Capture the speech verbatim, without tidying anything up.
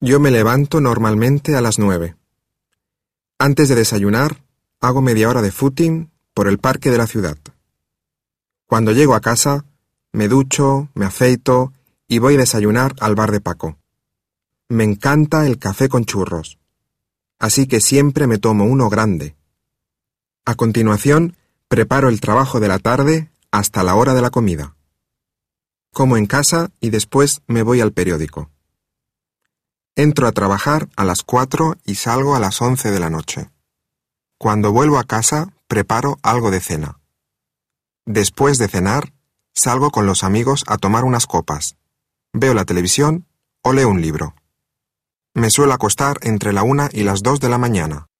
Yo me levanto normalmente a las nueve. Antes de desayunar, hago media hora de footing por el parque de la ciudad. Cuando llego a casa, me ducho, me afeito y voy a desayunar al bar de Paco. Me encanta el café con churros, así que siempre me tomo uno grande. A continuación, preparo el trabajo de la tarde hasta la hora de la comida. Como en casa y después me voy al periódico. Entro a trabajar a las cuatro y salgo a las once de la noche. Cuando vuelvo a casa, preparo algo de cena. Después de cenar, salgo con los amigos a tomar unas copas. Veo la televisión o leo un libro. Me suelo acostar entre la una y las dos de la mañana.